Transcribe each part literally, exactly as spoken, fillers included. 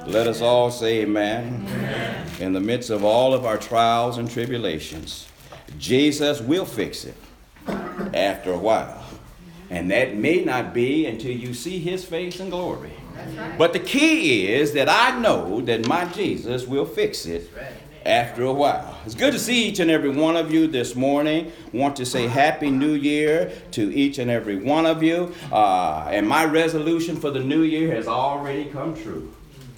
Let us all say amen. Amen. In the midst of all of our trials and tribulations, Jesus will fix it after a while. And that may not be until you see his face in glory. That's right. But the key is that I know that my Jesus will fix it after a while. It's good to see each and every one of you this morning. Want to say Happy New Year to each and every one of you. Uh, and my resolution for the new year has already come true.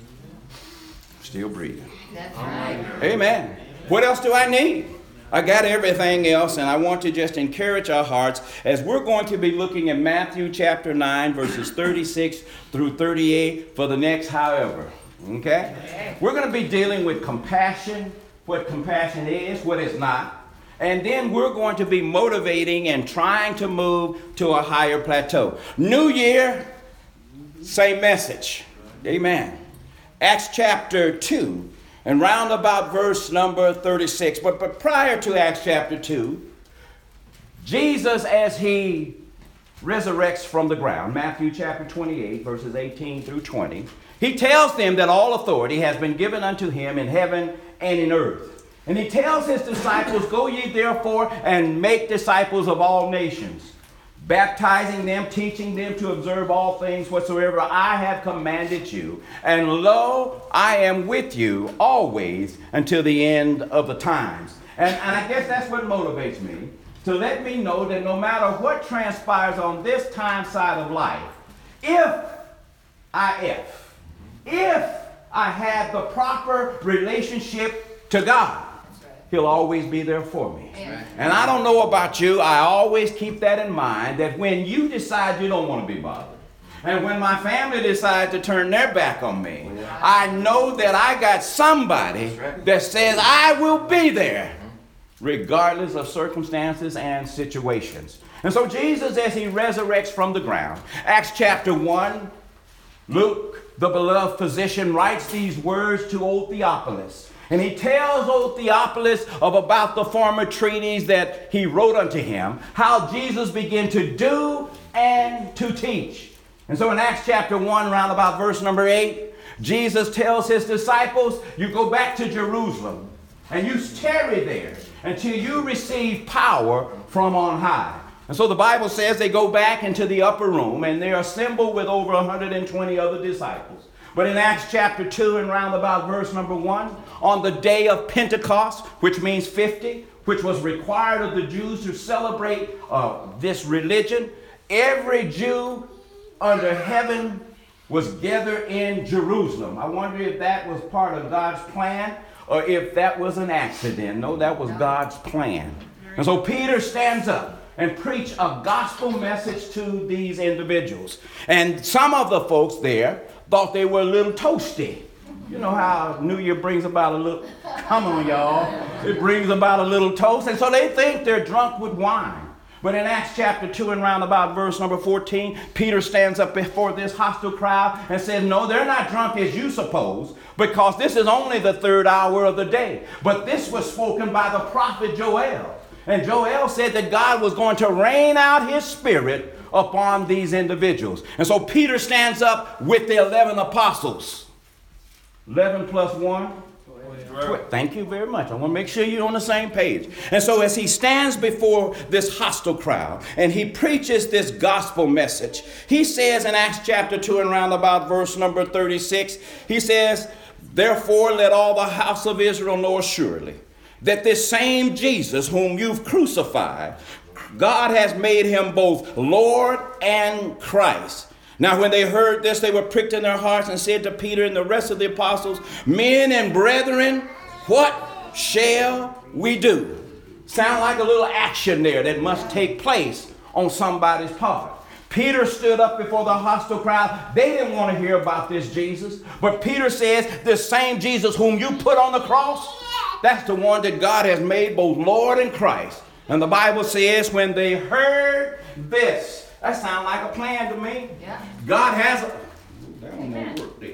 Still breathing. That's right. Amen. What else do I need? I got everything else, and I want to just encourage our hearts as we're going to be looking at Matthew chapter nine, verses thirty-six through thirty-eight for the next however. Okay? We're going to be dealing with compassion, what compassion is, what it's not. And then we're going to be motivating and trying to move to a higher plateau. New year, same message. Amen. Acts chapter two. And round about verse number thirty-six. But, but prior to Acts chapter two, Jesus, as he resurrects from the ground, Matthew chapter twenty-eight, verses eighteen through twenty, he tells them that all authority has been given unto him in heaven and in earth. And he tells his disciples, go ye therefore and make disciples of all nations, baptizing them, teaching them to observe all things whatsoever I have commanded you. And lo, I am with you always until the end of the times. And, and I guess that's what motivates me, to let me know that no matter what transpires on this time side of life, if I if, if I have the proper relationship to God, he'll always be there for me. Amen. And I don't know about you, I always keep that in mind, that when you decide you don't want to be bothered, and when my family decides to turn their back on me, I know that I got somebody that says I will be there, regardless of circumstances and situations. And so Jesus, as he resurrects from the ground, Acts chapter one, Luke, the beloved physician, writes these words to old Theophilus. And he tells old Theophilus of about the former treatise that he wrote unto him, how Jesus began to do and to teach. And so in Acts chapter one, round about verse number eight, Jesus tells his disciples, you go back to Jerusalem and you tarry there until you receive power from on high. And so the Bible says they go back into the upper room and they're assembled with over one hundred twenty other disciples. But in Acts chapter two and round about verse number one, on the day of Pentecost, which means fifty, which was required of the Jews to celebrate uh, this religion, every Jew under heaven was gathered in Jerusalem. I wonder if that was part of God's plan or if that was an accident. No, that was God's plan. And so Peter stands up and preach a gospel message to these individuals. And some of the folks there thought they were a little toasty. You know how New Year brings about a little, come on y'all, it brings about a little toast. And so they think they're drunk with wine. But in Acts chapter two and round about verse number fourteen, Peter stands up before this hostile crowd and says, no, they're not drunk as you suppose, because this is only the third hour of the day. But this was spoken by the prophet Joel. And Joel said that God was going to rain out his spirit upon these individuals. And so Peter stands up with the eleven apostles. eleven plus one. twelve. Thank you very much. I want to make sure you're on the same page. And so as he stands before this hostile crowd and he preaches this gospel message, he says in Acts chapter two and round about verse number thirty-six, he says, therefore let all the house of Israel know assuredly that this same Jesus whom you've crucified, God has made him both Lord and Christ. Now when they heard this, they were pricked in their hearts and said to Peter and the rest of the apostles, men and brethren, what shall we do? Sound like a little action there that must take place on somebody's part. Peter stood up before the hostile crowd. They didn't want to hear about this Jesus. But Peter says, this same Jesus whom you put on the cross, that's the one that God has made both Lord and Christ. And the Bible says when they heard this, that sounds like a plan to me. Yeah. God has a, that don't want to work there.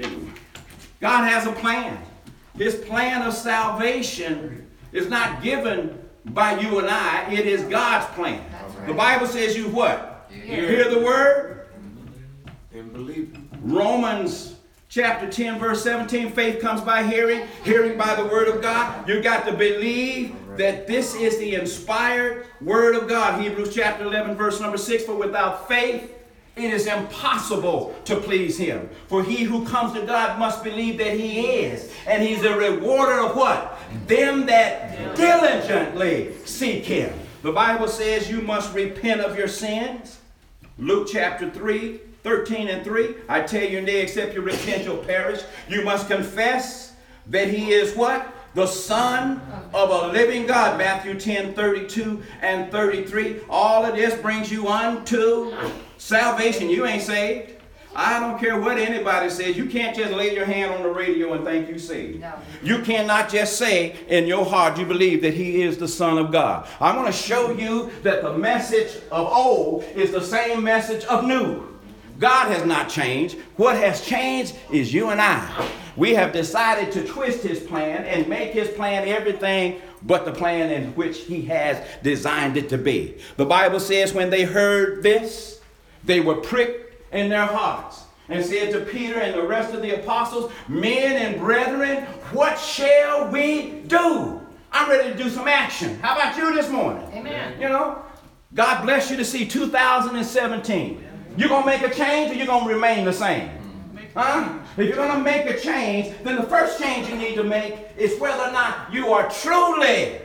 God has a plan. His plan of salvation is not given by you and I. It is God's plan. Right. The Bible says you what? Yeah. You hear the word? And believe. Romans chapter ten, verse seventeen, faith comes by hearing, hearing by the word of God. You got to believe that this is the inspired word of God. Hebrews chapter eleven, verse number six, for without faith, it is impossible to please him. For he who comes to God must believe that he is. And he's a rewarder of what? Them that diligently seek him. The Bible says you must repent of your sins. Luke chapter three, thirteen and three. I tell you, nay, except you repent, you'll perish. You must confess that he is what? The Son of a living God. Matthew ten, thirty-two and thirty-three. All of this brings you unto salvation. You ain't saved. I don't care what anybody says. You can't just lay your hand on the radio and think you saved. No. You cannot just say in your heart you believe that he is the Son of God. I'm going to show you that the message of old is the same message of new. God has not changed. What has changed is you and I. We have decided to twist his plan and make his plan everything but the plan in which he has designed it to be. The Bible says when they heard this, they were pricked in their hearts and said to Peter and the rest of the apostles, men and brethren, what shall we do? I'm ready to do some action. How about you this morning? Amen. You know, God bless you to see two thousand seventeen. You're going to make a change or you're going to remain the same? Huh? If you're going to make a change, then the first change you need to make is whether or not you are truly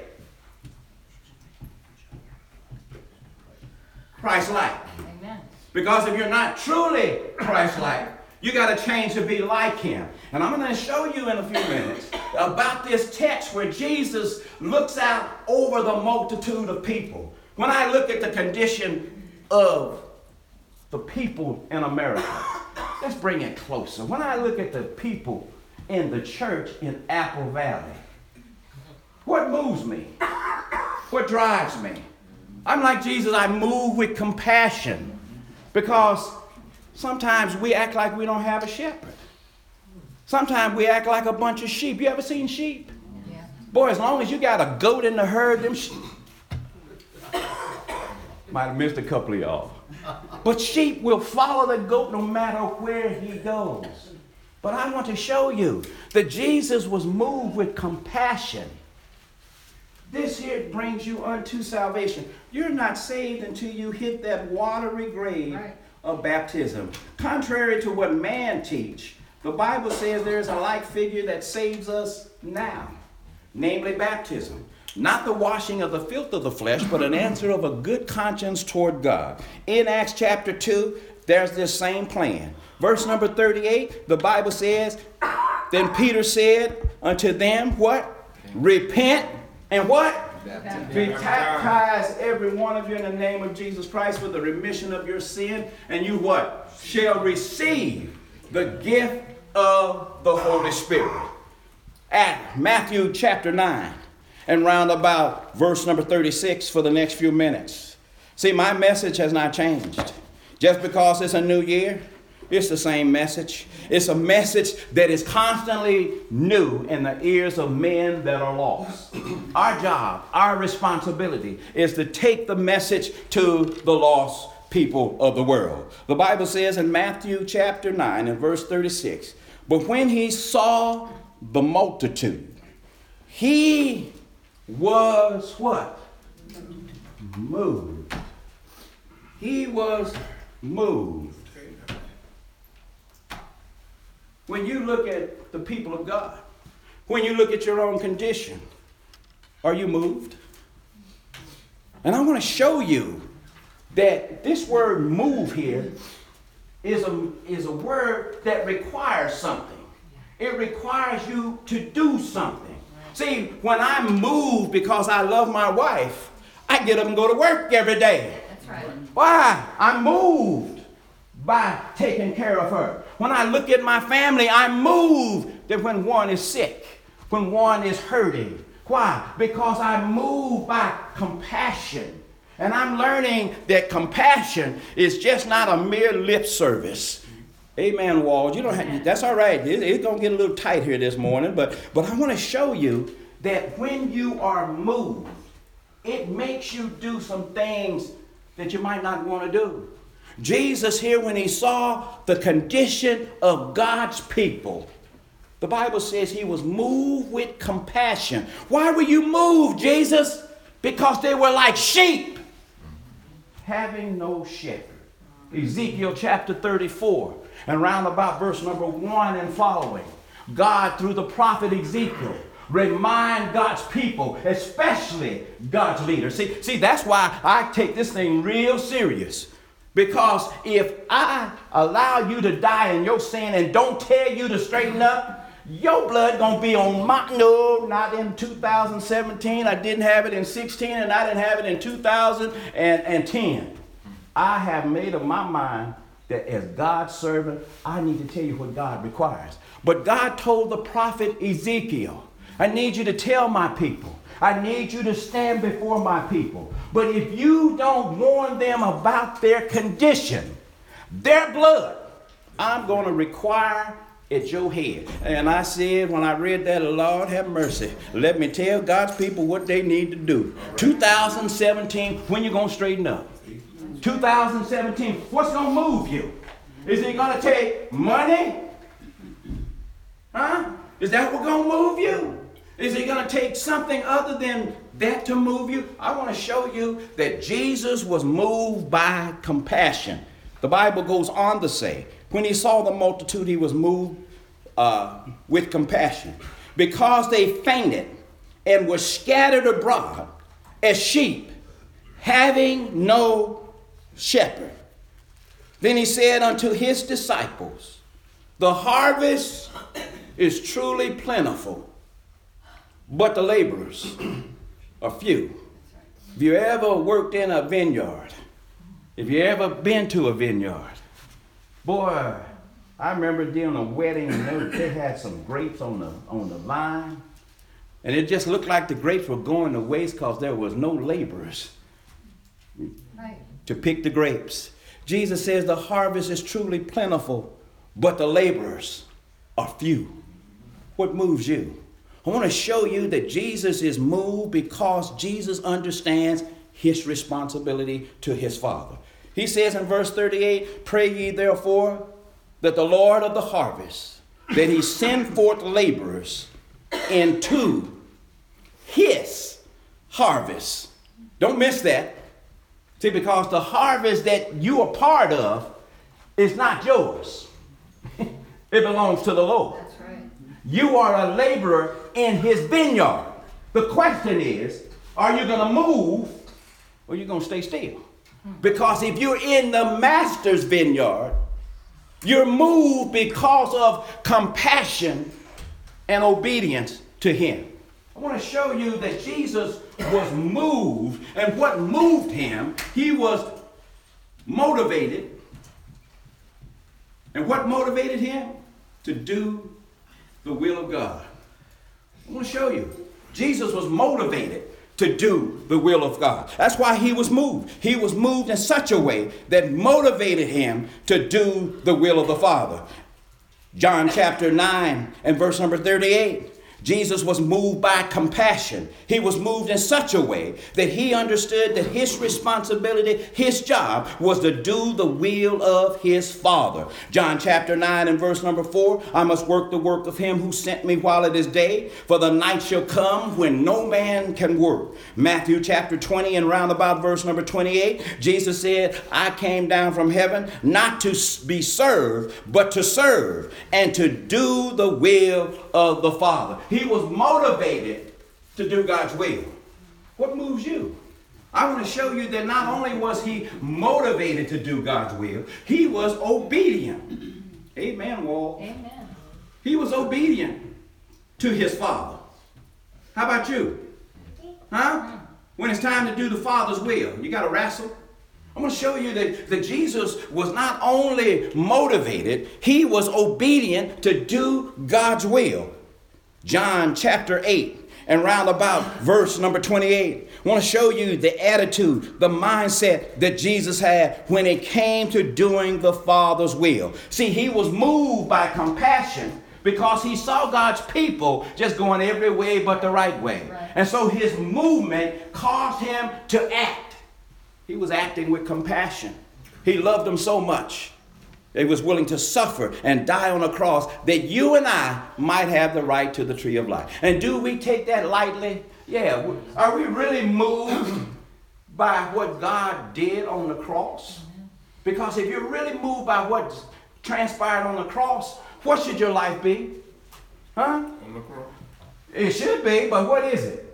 Christ-like. Amen. Because if you're not truly Christ-like, you got to change to be like him. And I'm going to show you in a few minutes about this text where Jesus looks out over the multitude of people. When I look at the condition of the people in America, let's bring it closer. When I look at the people in the church in Apple Valley, what moves me? What drives me? I'm like Jesus, I move with compassion because sometimes we act like we don't have a shepherd. Sometimes we act like a bunch of sheep. You ever seen sheep? Yeah. Boy, as long as you got a goat in the herd, them sheep. Might have missed a couple of y'all. But sheep will follow the goat no matter where he goes. But I want to show you that Jesus was moved with compassion. This here brings you unto salvation. You're not saved until you hit that watery grave right. of baptism. Contrary to what man teach, the Bible says there is a like figure that saves us now, namely baptism. Not the washing of the filth of the flesh, but an answer of a good conscience toward God. In Acts chapter two, there's this same plan. Verse number thirty-eight, the Bible says, then Peter said unto them, what? Repent and what? Be baptized every one of you in the name of Jesus Christ for the remission of your sin, and you what? Shall receive the gift of the Holy Spirit. At Matthew chapter nine. And round about verse number thirty-six for the next few minutes. See, my message has not changed. Just because it's a new year, it's the same message. It's a message that is constantly new in the ears of men that are lost. Our job, our responsibility is to take the message to the lost people of the world. The Bible says in Matthew chapter nine and verse thirty-six, but when he saw the multitude, he was what? Moved. He was moved. When you look at the people of God, when you look at your own condition, are you moved? And I want to show you that this word move here is a, is a word that requires something. It requires you to do something. See, when I'm moved because I love my wife, I get up and go to work every day. That's right. Why? I'm moved by taking care of her. When I look at my family, I'm moved that when one is sick, when one is hurting. Why? Because I'm moved by compassion. And I'm learning that compassion is just not a mere lip service. Amen, Walls. You don't have, that's all right. It, it's going to get a little tight here this morning, but, but I want to show you that when you are moved, it makes you do some things that you might not want to do. Jesus here, when he saw the condition of God's people, the Bible says he was moved with compassion. Why were you moved, Jesus? Because they were like sheep having no shepherd. Ezekiel chapter thirty-four, and round about verse number one and following, God, through the prophet Ezekiel, remind God's people, especially God's leaders. See, see, that's why I take this thing real serious. Because if I allow you to die in your sin and don't tell you to straighten up, your blood gonna be on my, no, not in two thousand seventeen. I didn't have it in sixteen, and I didn't have it in two thousand ten. I have made up my mind that as God's servant, I need to tell you what God requires. But God told the prophet Ezekiel, I need you to tell my people. I need you to stand before my people. But if you don't warn them about their condition, their blood, I'm going to require at your head. And I said, when I read that, Lord have mercy. Let me tell God's people what they need to do. two thousand seventeen, when you going to straighten up? two thousand seventeen, what's going to move you? Is it going to take money? Huh? Is that what's going to move you? Is it going to take something other than that to move you? I want to show you that Jesus was moved by compassion. The Bible goes on to say, when he saw the multitude, he was moved uh, with compassion, because they fainted and were scattered abroad as sheep, having no shepherd. Then he said unto his disciples, the harvest is truly plentiful, but the laborers are few. If you ever worked in a vineyard, if you ever been to a vineyard, boy, I remember doing a wedding and they had some grapes on the on the vine, and it just looked like the grapes were going to waste because there was no laborers right to pick the grapes. Jesus says the harvest is truly plentiful, but the laborers are few. What moves you? I want to show you that Jesus is moved because Jesus understands his responsibility to his Father. He says in verse thirty-eight, pray ye therefore that the Lord of the harvest, that he send forth laborers into his harvest. Don't miss that. See, because the harvest that you are part of is not yours. It belongs to the Lord. That's right. You are a laborer in his vineyard. The question is, are you going to move or are you going to stay still? Because if you're in the master's vineyard, you're moved because of compassion and obedience to him. I want to show you that Jesus was moved, and what moved him, he was motivated. And what motivated him? To do the will of God. I want to show you. Jesus was motivated to do the will of God. That's why he was moved. He was moved in such a way that motivated him to do the will of the Father. John chapter nine and verse number thirty-eight. Jesus was moved by compassion. He was moved in such a way that he understood that his responsibility, his job, was to do the will of his Father. John chapter nine and verse number four, I must work the work of him who sent me while it is day, for the night shall come when no man can work. Matthew chapter twenty and round about verse number twenty-eight, Jesus said, I came down from heaven not to be served, but to serve and to do the will of the Father. He was motivated to do God's will. What moves you? I want to show you that not only was he motivated to do God's will, he was obedient. Amen, Wall. Amen. He was obedient to his Father. How about you? Huh? When it's time to do the Father's will, you got to wrestle. I'm going to show you that, that Jesus was not only motivated, he was obedient to do God's will. John chapter eight and round about verse number twenty-eight. I want to show you the attitude, the mindset that Jesus had when it came to doing the Father's will. See, he was moved by compassion because he saw God's people just going every way but the right way. Right. And so his movement caused him to act. He was acting with compassion. He loved them so much. He was willing to suffer and die on a cross that you and I might have the right to the tree of life. And do we take that lightly? Yeah. Are we really moved by what God did on the cross? Because if you're really moved by what transpired on the cross, what should your life be? Huh? On the cross. It should be, but what is it?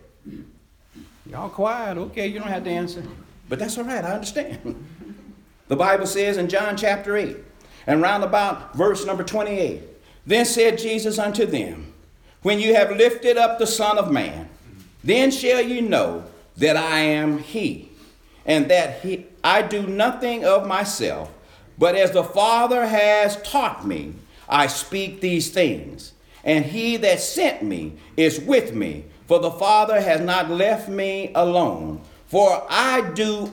Y'all quiet. Okay, you don't have to answer. But that's all right, I understand. The Bible says in John chapter eight, and round about verse number twenty-eight, then said Jesus unto them, when you have lifted up the Son of Man, then shall you know that I am he, and that he, I do nothing of myself, but as the Father has taught me, I speak these things. And he that sent me is with me, for the Father has not left me alone. For I do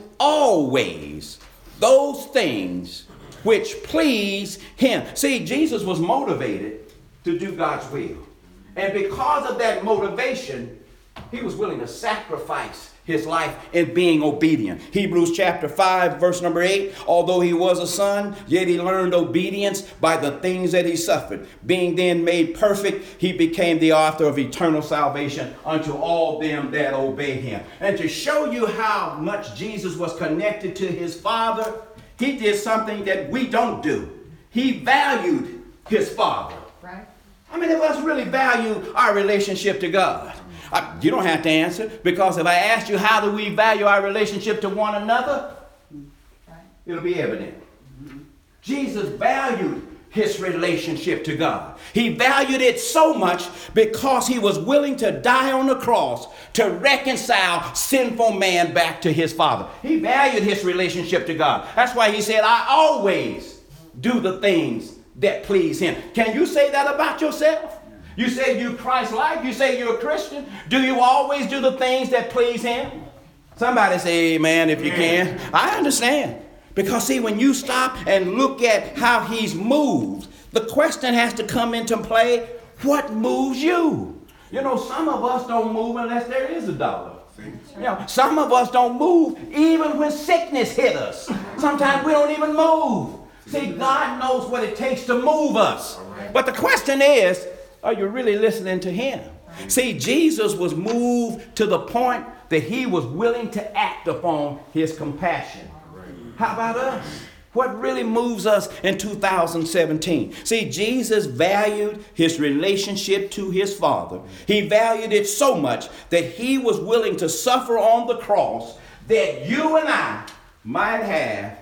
always those things which please him. See, Jesus was motivated to do God's will. And because of that motivation, he was willing to sacrifice his life in being obedient. Hebrews chapter five, verse number eight, although he was a son, yet he learned obedience by the things that he suffered. Being then made perfect, he became the author of eternal salvation unto all them that obey him. And to show you how much Jesus was connected to his Father, he did something that we don't do. He valued his Father. Right. How many of us really value our relationship to God? I, you don't have to answer, because if I asked you how do we value our relationship to one another, Right. it'll be evident. Mm-hmm. Jesus valued his relationship to God. He valued it so much because he was willing to die on the cross to reconcile sinful man back to his Father. He valued his relationship to God. That's why he said, I always do the things that please him. Can you say that about yourself? You say you Christ-like. You say you're a Christian. Do you always do the things that please him? Somebody say amen if you can. I understand. Because see, when you stop and look at how he's moved, the question has to come into play, what moves you? You know, some of us don't move unless there is a dollar. You know, some of us don't move even when sickness hit us. Sometimes we don't even move. See, God knows what it takes to move us. But the question is, are you really listening to him? See, Jesus was moved to the point that he was willing to act upon his compassion. How about us? What really moves us in two thousand seventeen? See, Jesus valued his relationship to his Father. He valued it so much that he was willing to suffer on the cross that you and I might have,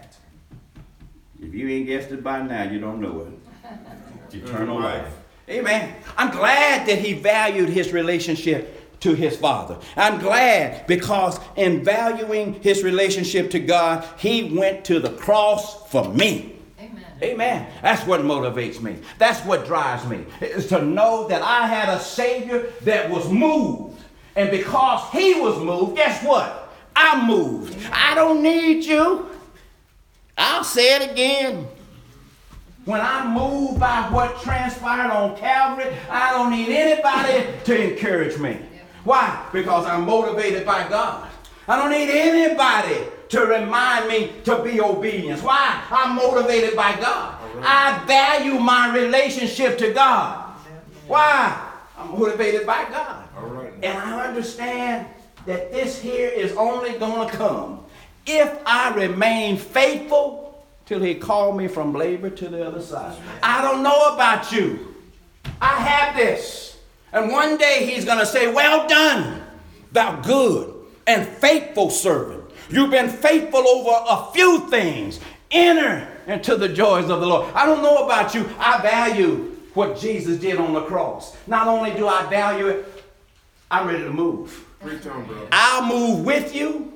if you ain't guessed it by now, you don't know it, eternal life. Amen. I'm glad that he valued his relationship to his Father. I'm glad because in valuing his relationship to God, he went to the cross for me. Amen. Amen. That's what motivates me. That's what drives me. Is to know that I had a Savior that was moved. And because he was moved, guess what? I'm moved. I don't need you. I'll say it again. When I'm moved by what transpired on Calvary, I don't need anybody to encourage me. Why? Because I'm motivated by God. I don't need anybody to remind me to be obedient. Why? I'm motivated by God. Right. I value my relationship to God. Why? I'm motivated by God. Right. And I understand that this here is only going to come if I remain faithful till he called me from labor to the other side. I don't know about you. I have this. And one day he's going to say, well done, thou good and faithful servant. You've been faithful over a few things. Enter into the joys of the Lord. I don't know about you. I value what Jesus did on the cross. Not only do I value it, I'm ready to move. I'll move with you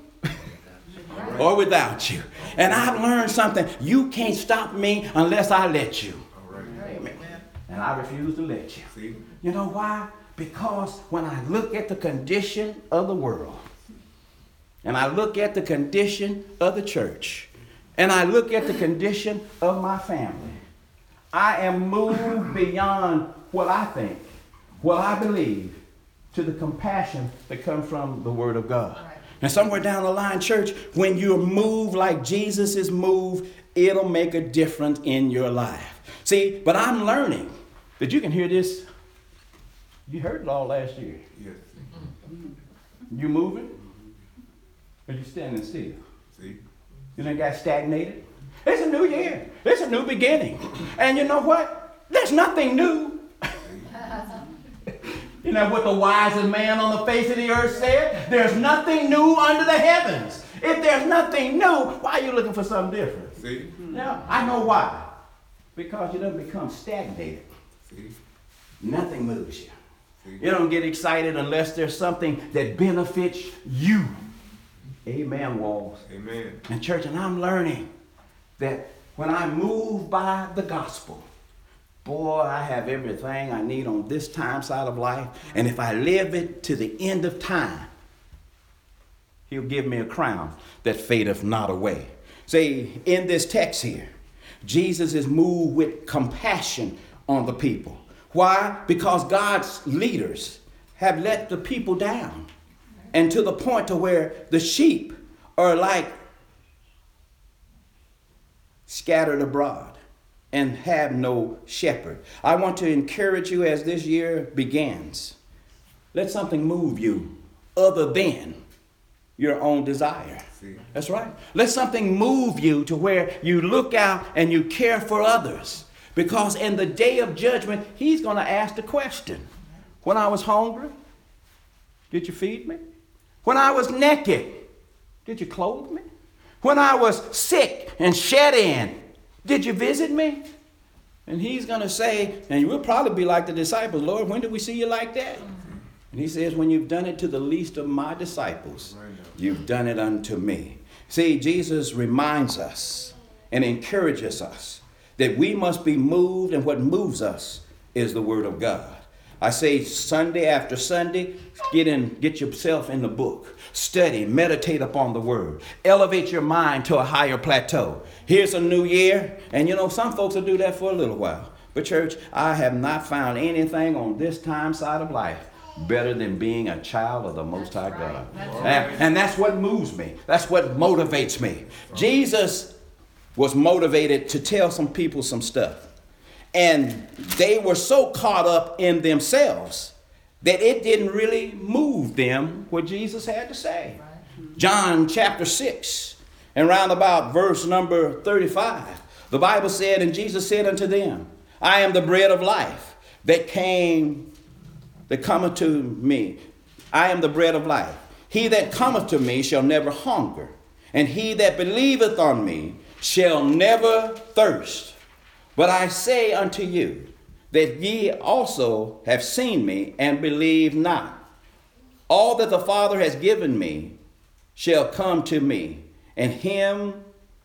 or without you. And I've learned something. You can't stop me unless I let you. Amen. And I refuse to let you. You know why? Because when I look at the condition of the world, and I look at the condition of the church, and I look at the condition of my family, I am moved beyond what I think, what I believe, to the compassion that comes from the Word of God. And somewhere down the line, church, when you're moved like Jesus is moved, it'll make a difference in your life. See, but I'm learning that you can hear this. You heard it all last year. Yes. You moving? Or you standing still? See? You done got stagnated? It's a new year. It's a new beginning. And you know what? There's nothing new. You know what the wisest man on the face of the earth said? There's nothing new under the heavens. If there's nothing new, why are you looking for something different? See? Now, I know why. Because you don't become stagnated. See? Nothing moves you. See? You don't get excited unless there's something that benefits you. Amen, Walls. Amen. And church, and I'm learning that when I move by the gospel, boy, I have everything I need on this time side of life. And if I live it to the end of time, he'll give me a crown that fadeth not away. See, in this text here, Jesus is moved with compassion on the people. Why? Because God's leaders have let the people down. And to the point to where the sheep are like scattered abroad and have no shepherd. I want to encourage you as this year begins. Let something move you other than your own desire. See? That's right. Let something move you to where you look out and you care for others. Because in the day of judgment, he's going to ask the question. When I was hungry, did you feed me? When I was naked, did you clothe me? When I was sick and shed in, did you visit me? And he's going to say, and we'll probably be like the disciples, Lord, when did we see you like that? And he says, when you've done it to the least of my disciples, you've done it unto me. See, Jesus reminds us and encourages us that we must be moved, and what moves us is the word of God. I say Sunday after Sunday, get in, get yourself in the book. Study, meditate upon the word. Elevate your mind to a higher plateau. Here's a new year, and you know, some folks will do that for a little while. But church, I have not found anything on this time side of life better than being a child of the Most High God. And, and that's what moves me. That's what motivates me. Jesus was motivated to tell some people some stuff. And they were so caught up in themselves that it didn't really move them what Jesus had to say. John chapter six and round about verse number thirty-five, the Bible said, and Jesus said unto them, I am the bread of life that came, that cometh to me. I am the bread of life. He that cometh to me shall never hunger, and he that believeth on me shall never thirst. But I say unto you that ye also have seen me and believe not. All that the Father has given me shall come to me, and him,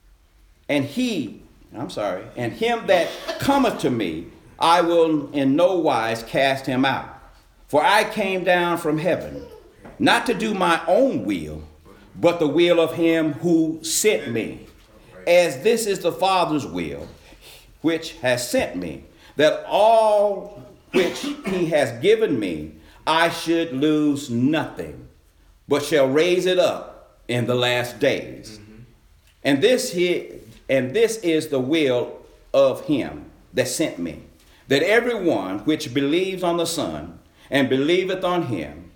and he, I'm sorry, and him that cometh to me, I will in no wise cast him out. For I came down from heaven, not to do my own will, but the will of him who sent me. As this is the Father's will, which has sent me, that all which he has given me, I should lose nothing, but shall raise it up in the last days. Mm-hmm. And this he, and this is the will of him that sent me, that everyone which believes on the Son and believeth on him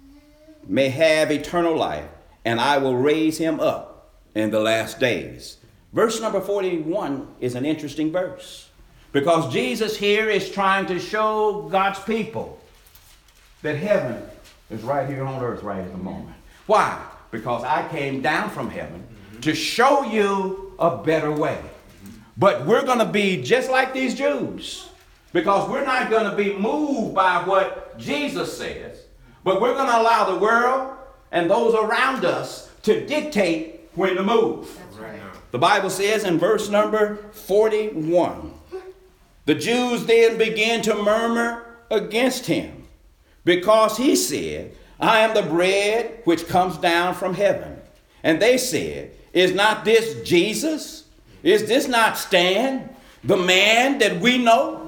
may have eternal life, and I will raise him up in the last days. Verse number forty-one is an interesting verse, because Jesus here is trying to show God's people that heaven is right here on earth right at the moment. Why? Because I came down from heaven mm-hmm. to show you a better way. Mm-hmm. But we're going to be just like these Jews, because we're not going to be moved by what Jesus says, but we're going to allow the world and those around us to dictate when to move. That's right. The Bible says in verse number forty-one, the Jews then began to murmur against him, because he said, I am the bread which comes down from heaven. And they said, is not this Jesus? Is this not Stan, the man that we know?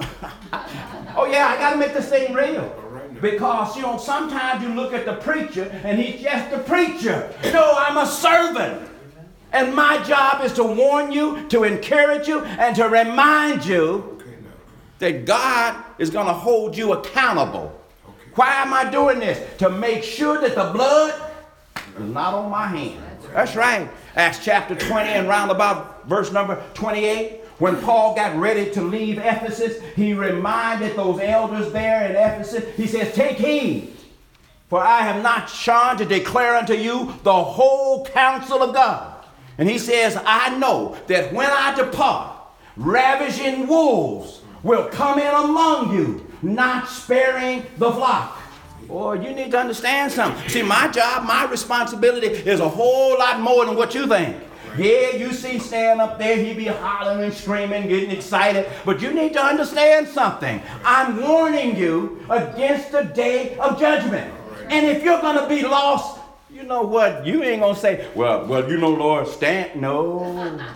Oh yeah, I got to make this thing real. Because, you know, sometimes you look at the preacher and he's just a preacher. No, I'm a servant. And my job is to warn you, to encourage you, and to remind you Okay, now. that God is going to hold you accountable. Okay. Why am I doing this? To make sure that the blood is not on my hand. That's right. Acts chapter twenty and round about verse number twenty-eight. When Paul got ready to leave Ephesus, he reminded those elders there in Ephesus, he says, take heed, for I have not shone to declare unto you the whole counsel of God. And he says, I know that when I depart, ravaging wolves will come in among you, not sparing the flock. Boy, you need to understand something. See, my job, my responsibility is a whole lot more than what you think. Yeah, you see Stan up there, he be hollering and screaming, getting excited. But you need to understand something. I'm warning you against the day of judgment. And if you're going to be lost, you know what? You ain't going to say, well, well, you know, Lord, Stan. No,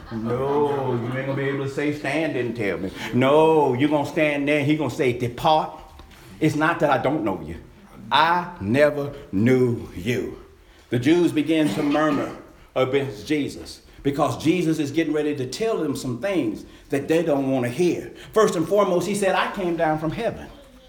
no, you ain't going to be able to say Stan didn't tell me. No, you're going to stand there and he's going to say, depart. It's not that I don't know you. I never knew you. The Jews began to murmur against Jesus because Jesus is getting ready to tell them some things that they don't want to hear. First and foremost, he said, I came down from heaven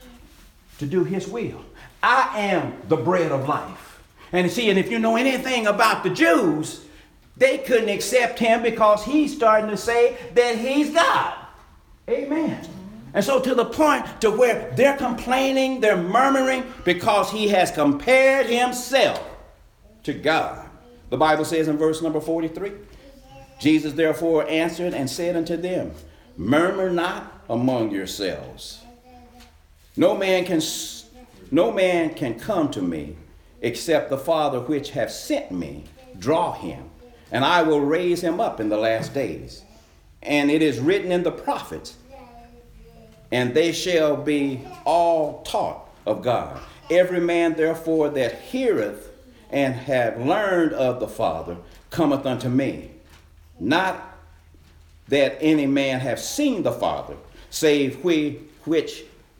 to do his will. I am the bread of life. And see, and if you know anything about the Jews, they couldn't accept him because he's starting to say that he's God. Amen. And so to the point to where they're complaining, they're murmuring because he has compared himself to God. The Bible says in verse number forty-three, Jesus therefore answered and said unto them, murmur not among yourselves. No man can, no man can come to me except the Father which hath sent me draw him, and I will raise him up in the last days. And it is written in the prophets, and they shall be all taught of God. Every man therefore that heareth and have learned of the Father cometh unto me. Not that any man have seen the Father, save we which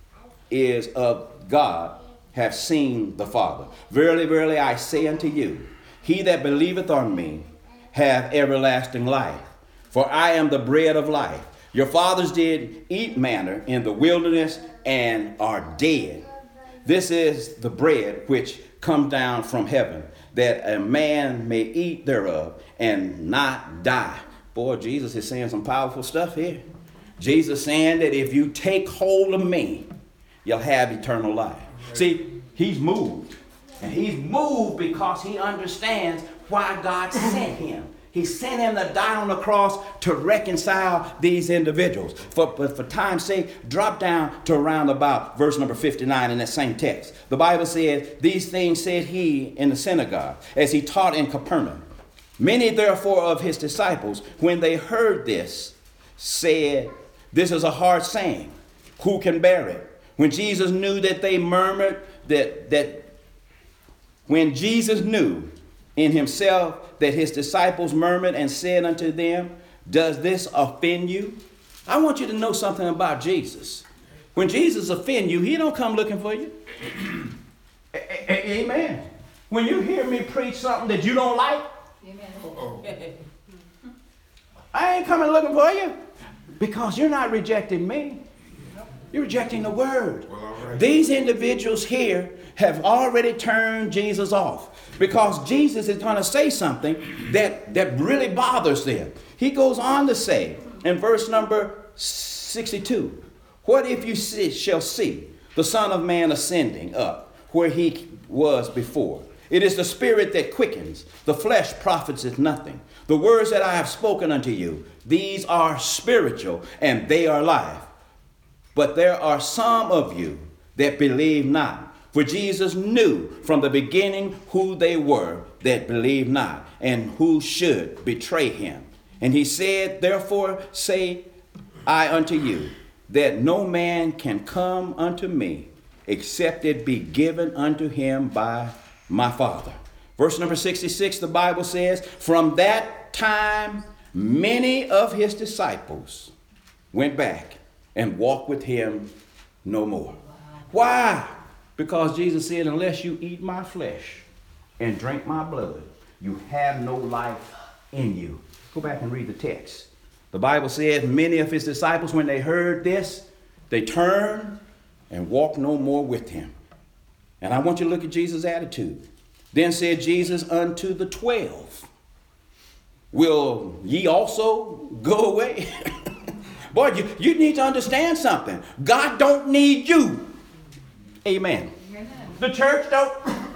is of God have seen the Father. Verily, verily, I say unto you, he that believeth on me hath everlasting life. For I am the bread of life. Your fathers did eat manna in the wilderness and are dead. This is the bread which comes down from heaven, that a man may eat thereof and not die. Boy, Jesus is saying some powerful stuff here. Jesus saying that if you take hold of me, you'll have eternal life. See, he's moved. And he's moved because he understands why God sent him. He sent him to die on the cross to reconcile these individuals. For, but for time's sake, drop down to around about verse number fifty-nine in that same text. The Bible says, these things said he in the synagogue, as he taught in Capernaum. Many therefore of his disciples, when they heard this, said, this is a hard saying. Who can bear it? When Jesus knew that they murmured, that, that when Jesus knew in himself that his disciples murmured and said unto them, does this offend you? I want you to know something about Jesus. When Jesus offends you, he don't come looking for you. Amen. When you hear me preach something that you don't like, amen. I ain't coming looking for you because you're not rejecting me. You're rejecting the word. Well, right. These individuals here have already turned Jesus off because Jesus is going to say something that, that really bothers them. He goes on to say in verse number sixty-two, what if you see, shall see the Son of Man ascending up where he was before? It is the spirit that quickens. The flesh profiteth nothing. The words that I have spoken unto you, these are spiritual and they are life. But there are some of you that believe not. For Jesus knew from the beginning who they were that believed not, and who should betray him. And he said, therefore say I unto you, that no man can come unto me, except it be given unto him by my Father. Verse number sixty-six, the Bible says, from that time many of his disciples went back and walk with him no more. Wow. Why? Because Jesus said, unless you eat my flesh and drink my blood, you have no life in you. Go back and read the text. The Bible says many of his disciples, when they heard this, they turned and walked no more with him. And I want you to look at Jesus' attitude. Then said Jesus unto the twelve, will ye also go away? Boy, you, you need to understand something. God don't need you. Amen. Amen. The church don't.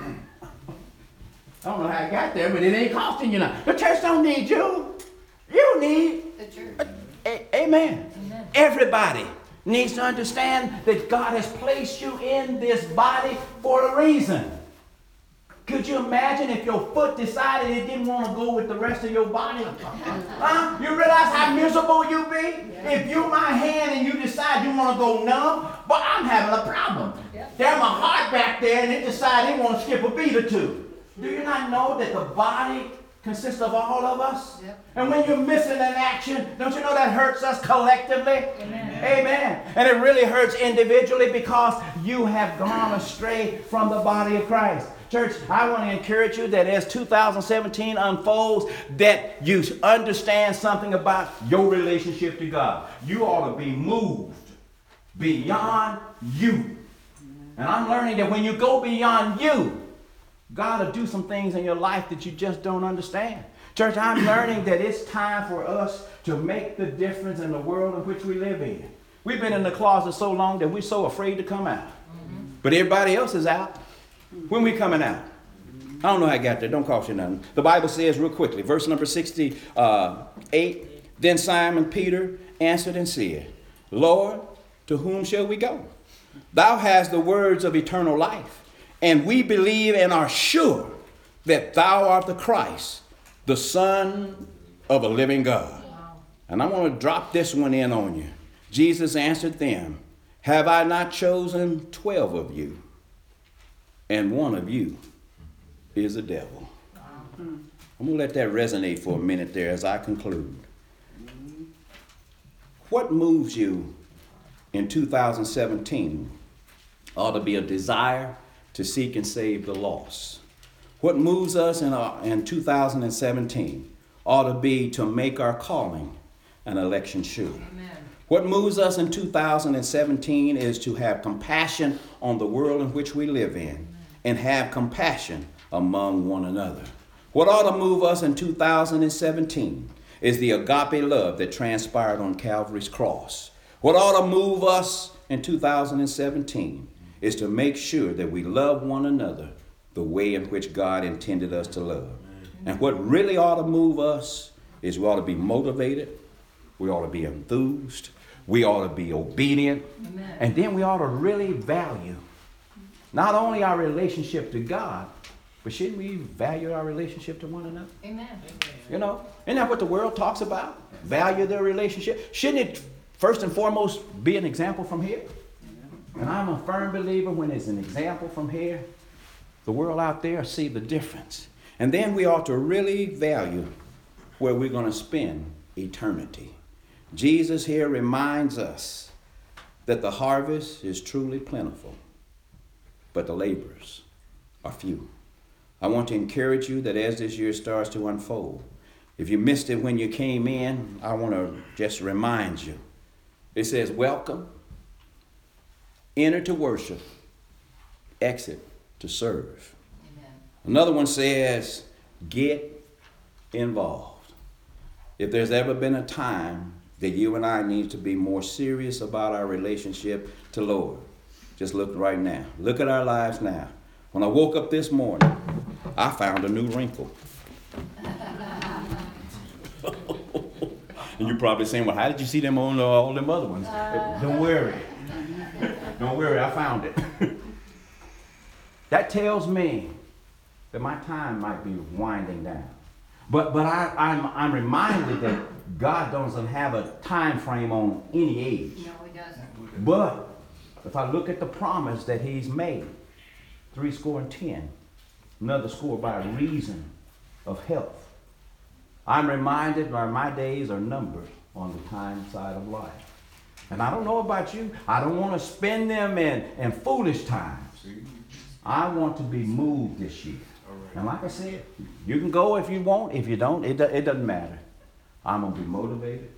I don't know how I got there, but it ain't costing you nothing. The church don't need you. You need the church. A, a, amen. Amen. Everybody needs to understand that God has placed you in this body for a reason. Could you imagine if your foot decided it didn't want to go with the rest of your body? Huh? You realize how miserable you be? Yeah. If you're my hand and you decide you want to go numb, but I'm having a problem. Yeah. There's my heart back there and it decided it want to skip a beat or two. Do you not know that the body consists of all of us? Yep. And when you're missing an action, don't you know that hurts us collectively? Amen. Amen. And it really hurts individually because you have gone astray from the body of Christ. Church, I want to encourage you that as two thousand seventeen unfolds, that you understand something about your relationship to God. You ought to be moved beyond you. And I'm learning that when you go beyond you, God will do some things in your life that you just don't understand. Church, I'm learning that it's time for us to make the difference in the world in which we live in. We've been in the closet so long that we're so afraid to come out. Mm-hmm. But everybody else is out. When we coming out? I don't know how I got there. Don't cost you nothing. The Bible says real quickly, verse number sixty-eight, then Simon Peter answered and said, Lord, to whom shall we go? Thou hast the words of eternal life. And we believe and are sure that thou art the Christ, the Son of a living God. Wow. And I want to drop this one in on you. Jesus answered them, have I not chosen twelve of you? And one of you is a devil. Wow. I'm going to let that resonate for a minute there as I conclude. What moves you in two thousand seventeen ought to be a desire to seek and save the lost. What moves us in, our, in two thousand seventeen ought to be to make our calling an election sure. Amen. What moves us in two thousand seventeen is to have compassion on the world in which we live in. Amen. And have compassion among one another. What ought to move us in two thousand seventeen is the agape love that transpired on Calvary's cross. What ought to move us in two thousand seventeen is to make sure that we love one another the way in which God intended us to love. And what really ought to move us is we ought to be motivated, we ought to be enthused, we ought to be obedient, Amen. And then we ought to really value not only our relationship to God, but shouldn't we value our relationship to one another? Amen. You know, isn't that what the world talks about? Value their relationship. Shouldn't it first and foremost be an example from here? And I'm a firm believer when it's an example from here, the world out there see the difference. And then we ought to really value where we're going to spend eternity. Jesus here reminds us that the harvest is truly plentiful, but the laborers are few. I want to encourage you that as this year starts to unfold, if you missed it when you came in, I want to just remind you. It says, welcome, enter to worship, exit to serve. Amen. Another one says, get involved. If there's ever been a time that you and I need to be more serious about our relationship to Lord, just look right now. Look at our lives now. When I woke up this morning, I found a new wrinkle. And you're probably saying, well, how did you see them on uh, all them other ones? Uh, Don't worry. Don't worry, I found it. That tells me that my time might be winding down. But but I, I'm, I'm reminded that God doesn't have a time frame on any age. No, he doesn't. But if I look at the promise that he's made, three score and ten, another score by reason of health, I'm reminded that my days are numbered on the time side of life. And I don't know about you, I don't want to spend them in, in foolish times. I want to be moved this year. And like I said, you can go if you want. If you don't, it, do, it doesn't matter. I'm going to be motivated.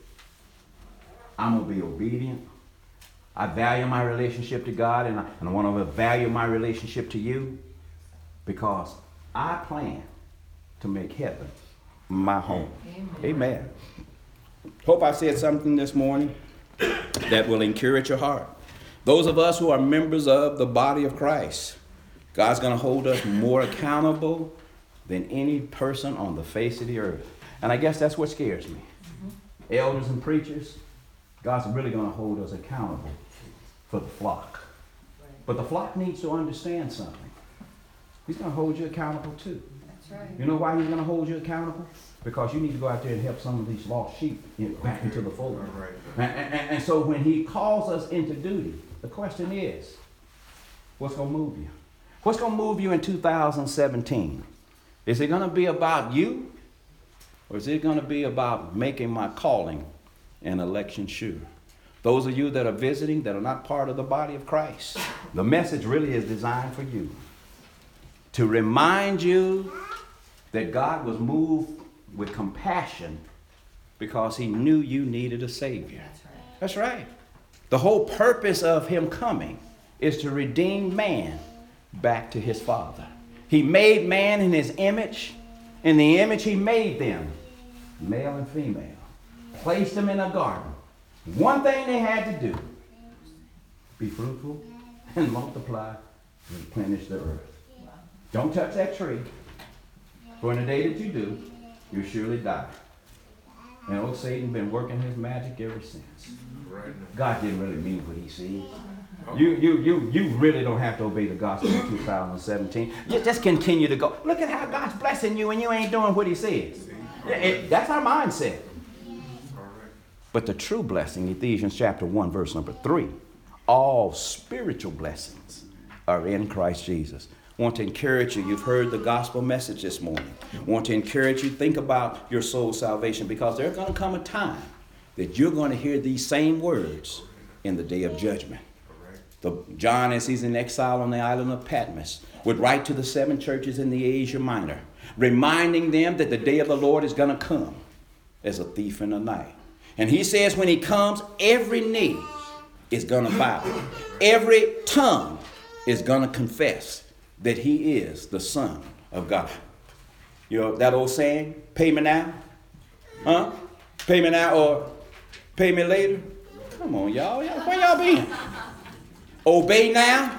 I'm going to be obedient. I value my relationship to God, and I, and I want to value my relationship to you, because I plan to make heaven my home. Amen. Amen. Hope I said something this morning that will encourage your heart. Those of us who are members of the body of Christ, God's going to hold us more accountable than any person on the face of the earth. And I guess that's what scares me. Mm-hmm. Elders and preachers, God's really going to hold us accountable for the flock. Right. But the flock needs to understand something. He's going to hold you accountable too. That's right. You know why he's going to hold you accountable? Because you need to go out there and help some of these lost sheep back into the fold. Right. And, and, and so when he calls us into duty, the question is, what's going to move you? What's going to move you in two thousand seventeen? Is it going to be about you? Or is it going to be about making my calling and election sure? Those of you that are visiting, that are not part of the body of Christ, the message really is designed for you. To remind you that God was moved with compassion because he knew you needed a Savior. That's right. That's right. The whole purpose of him coming is to redeem man back to his Father. He made man in his image. In the image he made them, male and female. Placed them in a garden. One thing they had to do, be fruitful and multiply and replenish the earth. Don't touch that tree. For in the day that you do, you'll surely die. And old Satan been working his magic ever since. God didn't really mean what he said. You, you, you, you really don't have to obey the gospel in two thousand seventeen. You just continue to go. Look at how God's blessing you and you ain't doing what he says. It, it, that's our mindset. But the true blessing, Ephesians chapter one, verse number three, all spiritual blessings are in Christ Jesus. I want to encourage you. You've heard the gospel message this morning. I want to encourage you. Think about your soul salvation, because there's going to come a time that you're going to hear these same words in the day of judgment. The, John, as he's in exile on the island of Patmos, would write to the seven churches in the Asia Minor, reminding them that the day of the Lord is going to come as a thief in the night. And he says when he comes, every knee is going to bow. Every tongue is going to confess that he is the Son of God. You know that old saying, pay me now? Huh? Pay me now or pay me later? Come on, y'all. y'all where y'all been? Obey now,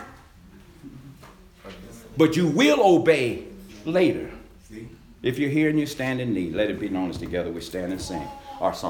but you will obey later. If you're here and you stand in need, let it be known as together we stand and sing our song.